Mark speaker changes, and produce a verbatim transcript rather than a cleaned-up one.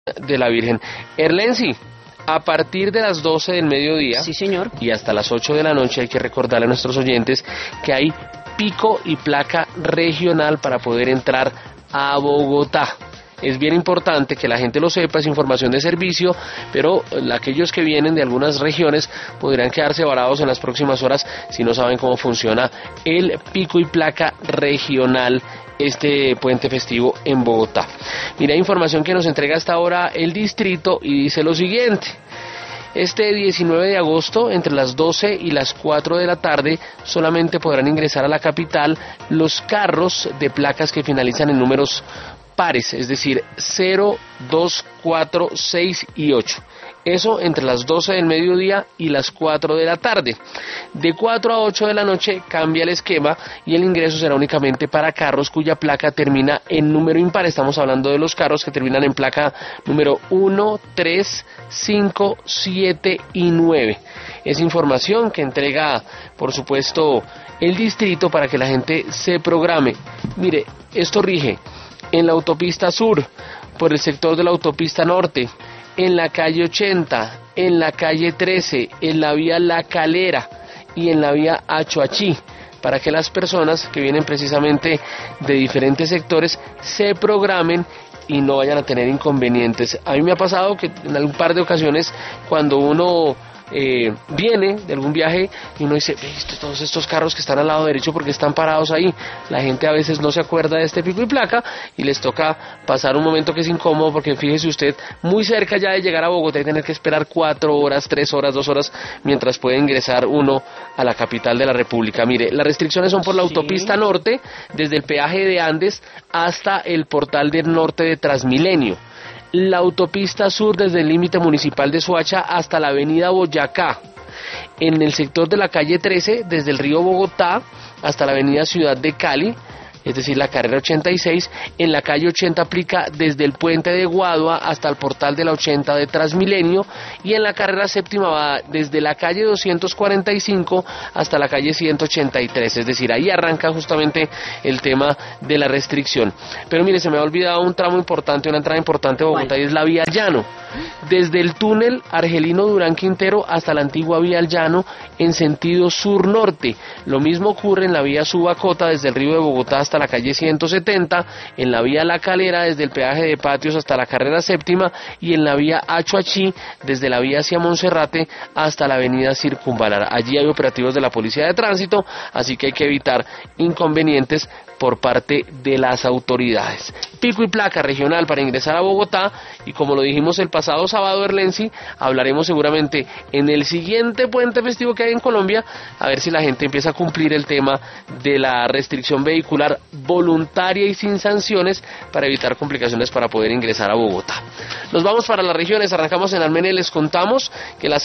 Speaker 1: de la Virgen. Erlensi, a partir de las doce del mediodía,
Speaker 2: sí, señor,
Speaker 1: y hasta las ocho de la noche hay que recordarle a nuestros oyentes que hay pico y placa regional para poder entrar a Bogotá. Es bien importante que la gente lo sepa, es información de servicio, pero aquellos que vienen de algunas regiones podrían quedarse varados en las próximas horas si no saben cómo funciona el pico y placa regional, este puente festivo en Bogotá. Mira, información que nos entrega hasta ahora el distrito y dice lo siguiente. Este diecinueve de agosto, entre las doce y las cuatro de la tarde, solamente podrán ingresar a la capital los carros de placas que finalizan en números pares, es decir, cero, dos, cuatro, seis y ocho. Eso entre las doce del mediodía y las cuatro de la tarde. De cuatro a ocho de la noche cambia el esquema y el ingreso será únicamente para carros cuya placa termina en número impar. Estamos hablando de los carros que terminan en placa número uno, tres, cinco, siete y nueve. Es información que entrega, por supuesto, el distrito para que la gente se programe. Mire, esto rige en la autopista sur, por el sector de la autopista norte, en la calle ochenta, en la calle trece, en la vía La Calera y en la vía Achoachí, para que las personas que vienen precisamente de diferentes sectores se programen y no vayan a tener inconvenientes. A mí me ha pasado que en algún par de ocasiones cuando uno Eh, viene de algún viaje y uno dice, todos estos carros que están al lado derecho, porque están parados ahí. La gente a veces no se acuerda de este pico y placa y les toca pasar un momento que es incómodo, porque fíjese usted, muy cerca ya de llegar a Bogotá y tener que esperar cuatro horas, tres horas, dos horas, mientras puede ingresar uno a la capital de la República. Mire, las restricciones son por la sí. autopista norte, desde el peaje de Andes hasta el portal del norte de Transmilenio. La autopista sur desde el límite municipal de Soacha hasta la avenida Boyacá. En el sector de la calle trece, desde el río Bogotá hasta la avenida Ciudad de Cali, es decir, la carrera ochenta y seis, en la calle ochenta aplica desde el puente de Guadua hasta el portal de la ochenta de Transmilenio, y en la carrera séptima va desde la calle doscientos cuarenta y cinco hasta la calle ciento ochenta y tres, es decir, ahí arranca justamente el tema de la restricción. Pero mire, se me ha olvidado un tramo importante, una entrada importante de Bogotá, y es la vía Llano, desde el túnel Argelino Durán Quintero hasta la antigua vía al Llano en sentido sur-norte. Lo mismo ocurre en la vía Subacota desde el río de Bogotá hasta la calle ciento setenta, en la vía La Calera desde el peaje de Patios hasta la carrera séptima, y en la vía Achoachí desde la vía hacia Monserrate hasta la avenida Circunvalar. Allí hay operativos de la Policía de Tránsito, así que hay que evitar inconvenientes por parte de las autoridades. Pico y placa regional para ingresar a Bogotá, y como lo dijimos el pasado sábado, Erlensi, hablaremos seguramente en el siguiente puente festivo que hay en Colombia, a ver si la gente empieza a cumplir el tema de la restricción vehicular voluntaria y sin sanciones para evitar complicaciones para poder ingresar a Bogotá. Nos vamos para las regiones, arrancamos en Armenia y les contamos que las